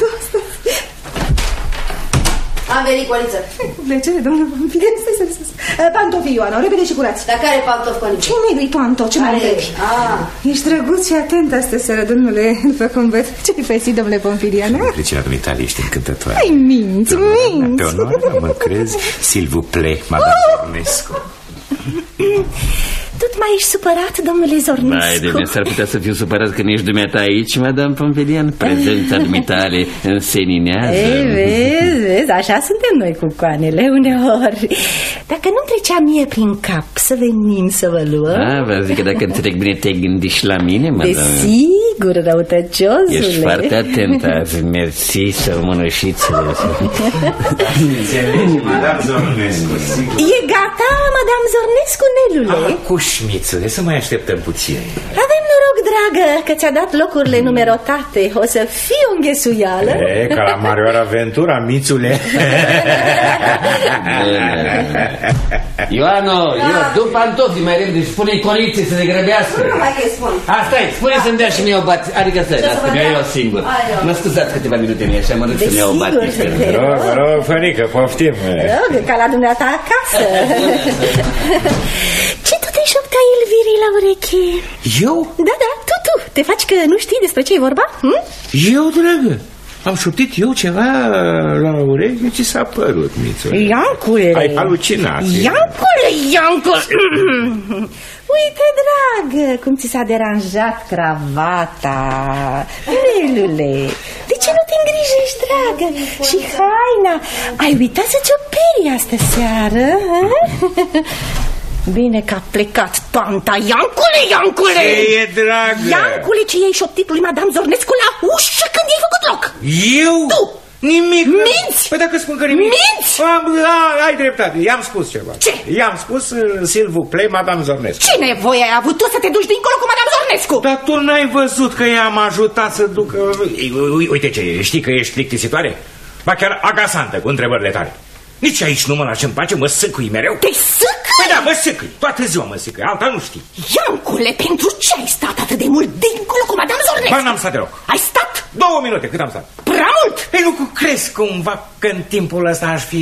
Am venit, Coliță. Plăcere, domnule Pamfilian. Pantofii, Ioana, repede și curați. Dar care pantofi, Coliță? Ce mi-i panto? Ce mai întrebi? Ești drăguț și atent astă seară, domnule, după cum văd. Ce-i făsit, domnule Pamfilian? Pricina dumitale, ești încântătoare. Ai minți. Pe onoare, mă crezi? S'il vous plaît, madame Zornescu. Tot mai ești supărat, domnule Zornescu? Mai de s-ar putea să fiu supărat că ești dumneata aici, madame Pamfilian. Prezența dumitale înseninează. Vezi, așa suntem noi cu coanele uneori. Dacă nu-mi trecea mie prin cap să venim să vă luăm... Vă zic că dacă înțeleg bine te gândești la mine, madame. Desigur, răutăciosule. Ești foarte atentă. Mersi, sărmânășițele. Înțelegi, madame Zornescu. E gata, madame Zornescu, Nelule? Cu șmițele, să mai așteptăm puțin. Avem noroc, dragă, că ți-a dat locurile numerotate. O să fie o înghesuială. Ca la Marioara Ventura, mițule. Ioano, eu duc pantofii mai repede și spune-i Coliței să se grăbească. Hai că-i spun. Asta-i, spune să-mi dea și mie o bați. Adică stai, asta mi-o eu singur. Mă scuzați câteva minute mie, așa mă râd să-mi iau o bați. Vă rog, Fănică, poftim. Rog, ca la dumneata acasă. Ce tu te șoptai, Elvirii, la ureche? Eu? Da, tu. Te faci că nu știi despre ce e vorba? Eu, dragă? Am șoptit eu ceva la ureche? Ce s-a părut, Mițule? Iancule! Ai halucinat. Iancule! Uite, dragă, cum ți s-a deranjat cravata. Nelule, de ce nu te îngrijești, dragă? Și haina, ai uitat să-ți o peri astă seară? Bine că a plecat tanta. Iancule! Ce e, dragă? Iancule, ce i-ai șoptit lui madame Zornescu la ușă când i-ai făcut loc? Eu? Tu! Nimic. Minți? Păi dacă spun că nimic. Minți? Ai dreptate, i-am spus ceva. Ce? I-am spus, s'il vous plaît, madame Zornescu. Ce nevoie ai avut tu să te duci dincolo cu madame Zornescu? Dar tu n-ai văzut că i-am ajutat să ducă... Uite ce, știi că ești plictisitoare? Ba chiar agasantă cu întrebările tale. Nici aici nu mă lași în pace, mă sâcâi mereu. Te sâcâi? Păi da, mă sâcâi, toată ziua mă sâcâi, alta nu știi. Iancule, pentru ce ai stat atât de mult dincolo cu madame Zornescu? Ba, n-am stat deloc. Ai stat? 2 minute, cât am stat? Prea mult? Păi nu crezi cumva că în timpul ăsta aș fi...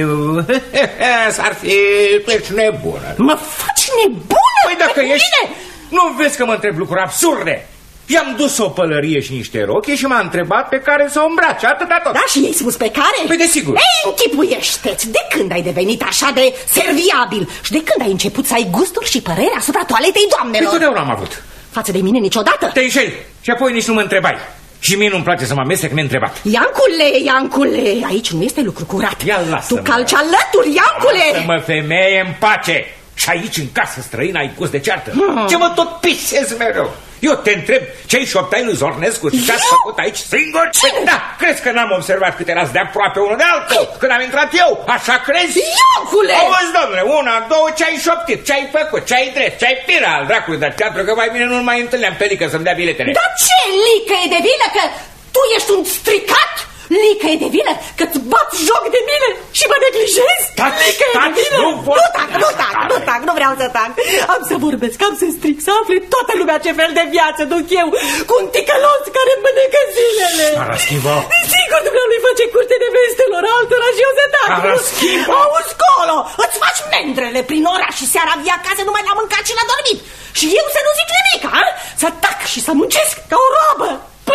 s-ar fi... Ești nebună. Mă faci nebună? Păi dacă ești... Nu vezi că mă întreb lucruri absurde? I-am dus o pălărie și niște rochi și m-a întrebat pe care să o îmbrace, atâta tot. Da, și i-ai spus pe care? Păi desigur. Ei, închipuiește-ți, de când ai devenit așa de serviabil? Și de când ai început să ai gusturi și păreri asupra toaletei doamnelor? Păi totdeauna am avut. Față de mine niciodată? Te înșeli și apoi nici nu mă întrebai. Și mie nu-mi place să mă amestec neîntrebat. Iancule, aici nu este lucru curat. Ia lasă-mă. Tu calci alături, Iancule. Lasă-mă, femeie, în pace. Și aici, în casă străină, ai gust de ceartă. Ce mă tot pisezi mereu? Eu te întreb ce-i șoptai lui Zornescu și ce-ați făcut aici singur? Păi, da, crezi că n-am observat cât erați de aproape unul de altul când am intrat eu? Așa crezi? Iancule! Auzi, domnule, 1, 2, ce-ai șoptit, ce-ai făcut, ce-ai dres, ce-ai pira al dracului de teatru, că mai bine nu mai întâlneam pe Lică să-mi dea biletele. Dar ce Lică e de vină că tu ești un stricat? Lică e de vină că-ți bat joc de mine și mă neglijezi? Lică e de vină? Nu tac, nu vreau să tac. Am să vorbesc, am să stric, să afle toată lumea ce fel de viață duc eu cu un ticălos care mănâncă zilele. Paraschivă. Sigur, dumnealui face curte de vestelor altora și eu să tac. Paraschivă. Auzi, colo, îți faci mendrele prin oraș și seara vii acasă numai la mâncat și la dormit. Și eu să nu zic nimic, a? Să tac și să muncesc ca o roabă până să dau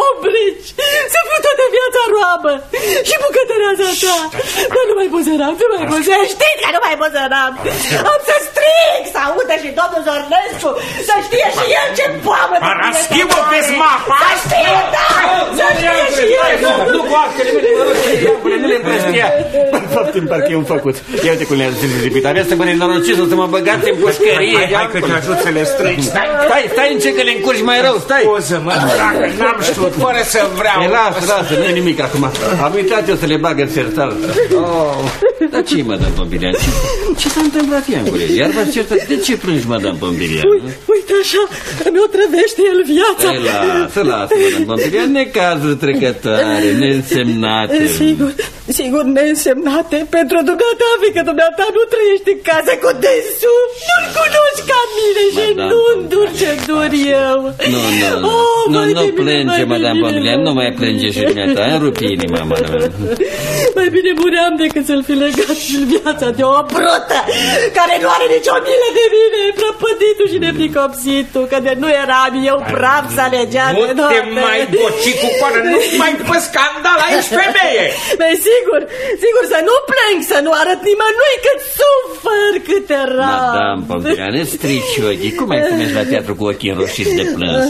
oblici să fiu toată viața roabă și bucătăreaza ta. Dar nu mai pot să ram, nu mai pot să... Știți că nu mai pot să ram. Am să strig, să audă și domnul Zornescu, să știe și el ce poamă. Paraschiv-o pe smapa! Să știe, da! Să știe și el! Nu cu actele mele, nu le împrăștia. Faptul parcă e un făcut. Ia uite cum le-a zilipit. Avea să mă nenorociți, o să mă băgați în pușcărie. Hai că te ajut să le strigi. Stai în ce că le încurci mai rău, stai. Scuză-mă, dragă, n-am știut, fără să vreau. Lasă, nu e nimic acum. Am uitat eu să le bag în sertar. Dar ce-i, madame Pompilian? Ce s-a întâmplat, Iancule? Iar v-ați certat? De ce plângi, madame Pompilian? Uite așa, mi-o trăvește el viața. Lasă, madame Pompilian, necazuri trecătoare, neînsemnate. Sigur neînsemnate pentru dumneata, fiindcă dumneata nu trăiești în casă cu dânsul. Nu-l cunoști ca mine și nu-mi dur ce dur eu. Nu plânge, madame Pompilian, nu mai plânge și dumneata, îmi rupi inima, madame. Mai bine muream decât să-l fi legat și viața de o brută care nu are nicio milă de mine, prăpăditul și nepricopsitul, că de nu eram eu praf să alegea de noapte. Nu te mai doci cu coară, nu mai fă scandal, aici femeie. Băi, sigur să nu plâng, să nu arăt nimănui cât sufăr, cât era. Madame Pompilian, ne strici ochii, cum ai mergi la teatru cu ochii înroșiți de plâns?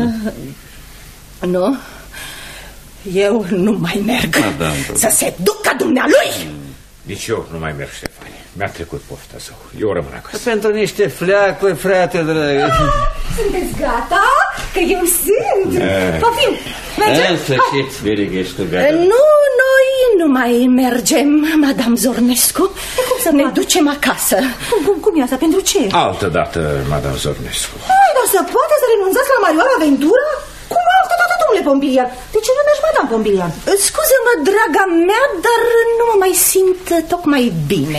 Nu, eu nu mai merg. Să se ducă dumnealui. Nici eu nu mai merg, Ștefanie. Mi-a trecut pofta sau eu rămân acasă. Pentru niște fleacuri, frate dragă. Sunteți gata? Că eu sunt. Poftim, mergem? În sfârșit, Veri, că ești tu gata. Nu, noi nu mai mergem, madame Zornescu. Cum să ne ducem acasă? Cum e asta? Pentru ce? Altă dată, madame Zornescu. Dar se poate să renunțați la Marioara Ventura? Cum altă dată, domnule Pompilian? De ce nu mergi, madame Pompilian? Scuze-mă, draga mea, dar nu mă mai simt tocmai bine.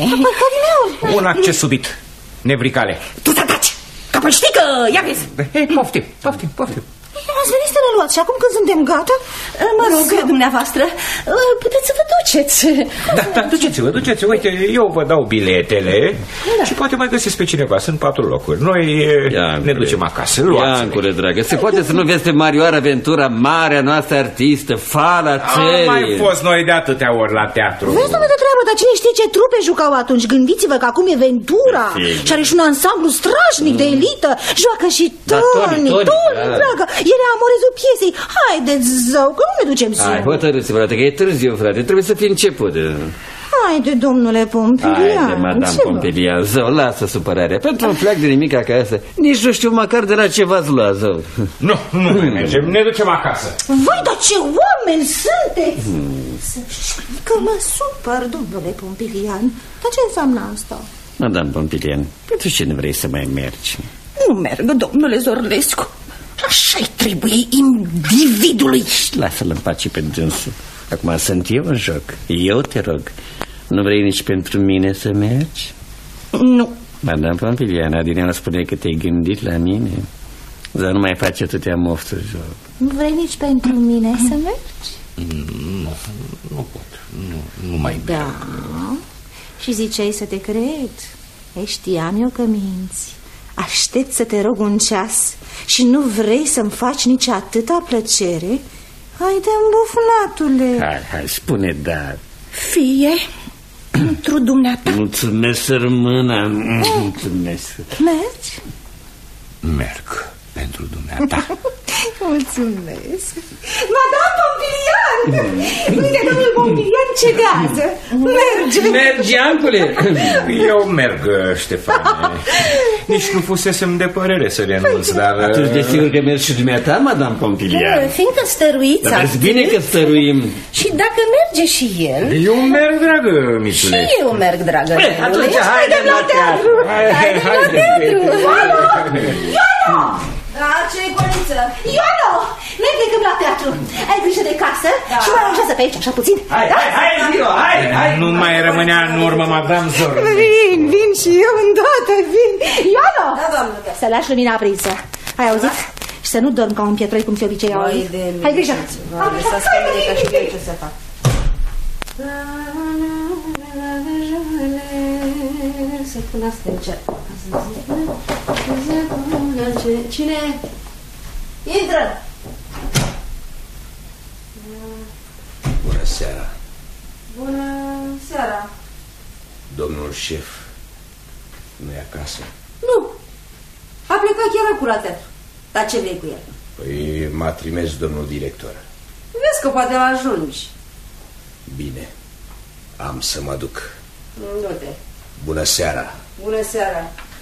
Un acces subit. Nevricale. Tu să taci! Că păi știi că... Ia vezi! Poftim. Ați venit să ne luați și acum când suntem gata, mă rog, dumneavoastră, puteți să vă duceți. Da, duceți-vă. Uite, eu vă dau biletele și poate mai găsiți pe cineva. Sunt 4 locuri. Noi ne ducem acasă. Iancule, dragă, se poate să nu vezi pe Marioara Ventura, marea noastră artistă, fala țării. Am mai fost noi de atâtea ori la teatru. Vezi, domnule, de treabă, dar cine știe ce trupe jucau atunci? Gândiți-vă că acum e Ventura și are și un ansamblu strașnic de elită. Joacă și Toni, dragă. El e amorezul piesei. Haideți, zău, că nu ne ducem singur. Hai, hotărâți-vă, frate, că e târziu, frate. Trebuie să fie început. Haide, domnule Pompilian. Haide, madame Pompilian, zău, lasă supărarea. Pentru un fleac de nimic acasă. Nici nu știu măcar de la ce v-ați luat, zău. Nu mai mergem, ne ducem acasă. Voi, dar ce oameni sunteți! Să știi că mă supăr, domnule Pompilian. Dar ce înseamnă asta? Madame Pompilian, pentru ce nu vrei să mai mergi? Nu merg, domnule Zornescu. Așa-i trebuie individului. Lasă-l în pace pe dânsul. Acum sunt eu în joc. Eu te rog. Nu vrei nici pentru mine să mergi? Nu. Madame Pompilian, Adriana spune că te-ai gândit la mine. Dar nu mai face atâtea mofturi, joc. Nu vrei nici pentru mine să mergi? Nu pot. Nu mai merg. Da. Și ziceai să te cred. Știam eu că minți. Aștept să te rog un ceas și nu vrei să-mi faci nici atâta plăcere? Haide, îmbufnatule. Hai, spune da. Fie pentru dumneata. Mulțumesc, sărmâna. Mulțumesc. Mergi? Merg pentru dumneata. Mulțumesc. Madame Pompilian! Uite, domnul Pompilian ce gază. Mergi, Iancule. Eu merg, Ștefanie. Nici nu fusesem de părere să renunț, dar... Atunci desigur că mergi și dumneata, madame Pompilian. Fiindcă stăruiți atât. Dar vezi bine că stăruim. Și dacă merge și el... Eu merg, dragă, micule. Și eu merg, dragă. Atunci haidem la teatru. Haidem la teatru. Iono! Da, ce-i băniță? Iono! Noi plecăm la teatru. Ai grijă de casă și mă aranjează pe aici, așa puțin. Hai, Zio, hai. Nu mai rămânea în urmă, madame Zornescu. Vin și eu îndată, vin. Iono! Da, doamnă. Să lași lumina aprinsă. Ai auzit? Și să nu dormi ca un pietroi cum se obicei au. Hai grijă. Lăsați pe mine ca și eu ce să fac. Să pun asta în cer. Cine? Intră! seara. Bună seara. Domnul șef nu e acasă? Nu. A plecat chiar acum la teatru. Dar ce vrei cu el? Păi m-a trimis domnul director. Vezi că poate la ajungi. Bine, am să mă duc. Du-te. Bună seara. Bună seara.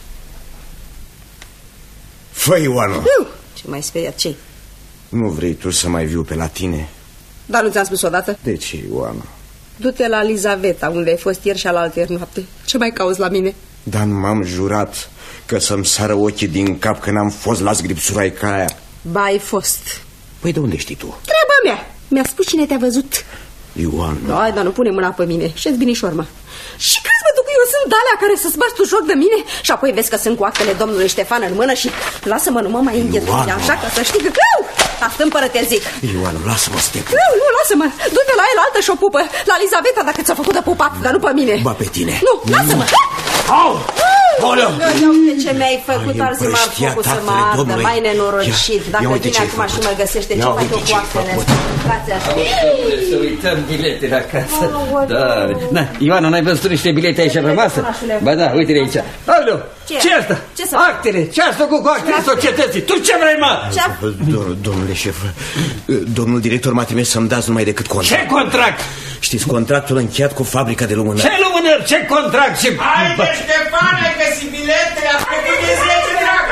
Fă, Ioanu. Ce mai speriat, ce-i? Nu vrei tu să mai viu pe la tine? Dar nu ți-am spus odată? De ce, Ioanu? Du-te la Elizaveta, unde ai fost ieri și alaltăieri noapte. Ce mai cauți la mine? Dar m-am jurat că să-mi sară ochii din cap când am fost la zgripsuraica aia. Ba, ai fost. Păi de unde știi tu? Treaba mea. Mi-a spus cine te-a văzut. Ioan. Hai, dar nu pune mâna pe mine. Și-ți binișor, mă. Și crezi, mă, tu, că eu sunt alea care să-ți bați tu joc de mine? Și apoi vezi că sunt cu actele domnului Ștefan în mână și lasă-mă, nu mă mai înghețui, așa, că să știi că... Astâmpără-te, zic. Ioan, lasă-mă să te pup. Nu, lasă-mă. Du-te la el altă și o pupă. La Elizaveta, dacă ți-a făcut de pupat, dar nu pe mine. Ba, pe tine. Nu, lasă-mă. Au! Oleu! Uite ce mi-ai făcut, arzi m-ar focul să mă ardă, mai nenorocit. Dacă vine acum și mă găsește, ce fac eu cu actele astea? Să uităm biletele acasă. Da, Ioana, n-ai văzut niște bilete aici pe masă? Ba da, uite-le aici. Aleu, ce-i asta? Actele, ce-ați făcut cu actele societății? Tu ce vrei, mă? Domnule șef, domnul director m-a trimis să-mi dați numai decât contract. Ce contract? Știți, contractul încheiat cu fabrica de lumânări. Ce lumânări? Ce contract? Haide, Ștefan, ai găsit biletele, a făcut de 10 dragă.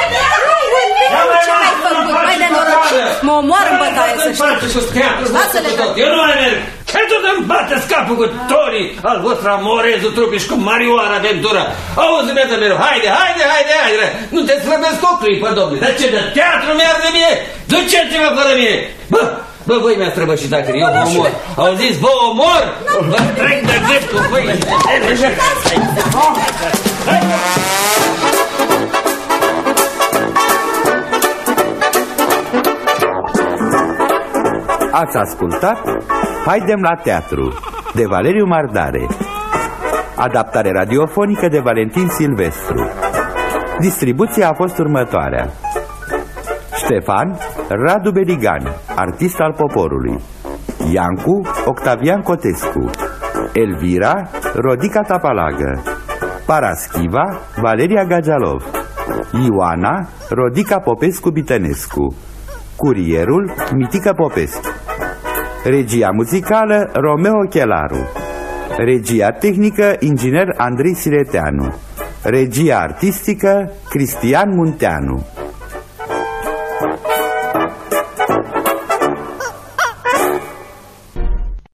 Ce mai făcut? Mai nenorocit. Mă omoară în bătaie, să știi. Lasă-le tot. Eu nu mai merg. Ce tot îmi bateți capul cu Tony, al vostru Amorezu Trupi și cu Marioara Ventura? Auzi, dumneata mereu, haide. Nu te slăbesc o clipă, domnule. Dar ce de teatru mi-ar de mie? Duceți-mă fără mine. Bă, voi mi-ați străbășit dacă eu vă omor. Auziți, vă omor? Vă trec de dreptul, voi. Ați ascultat Haidem la teatru de Valeriu Mardare. Adaptare radiofonică de Valentin Silvestru. Distribuția a fost următoarea: Ștefan, Radu Beligan, artist al poporului; Iancu, Octavian Cotescu; Elvira, Rodica Tapalagă; Paraschiva, Valeria Gagialov; Ioana, Rodica Popescu Bitănescu; Curierul, Mitică Popescu. Regia muzicală, Romeo Chelaru. Regia tehnică, inginer Andrei Sireteanu. Regia artistică, Cristian Munteanu.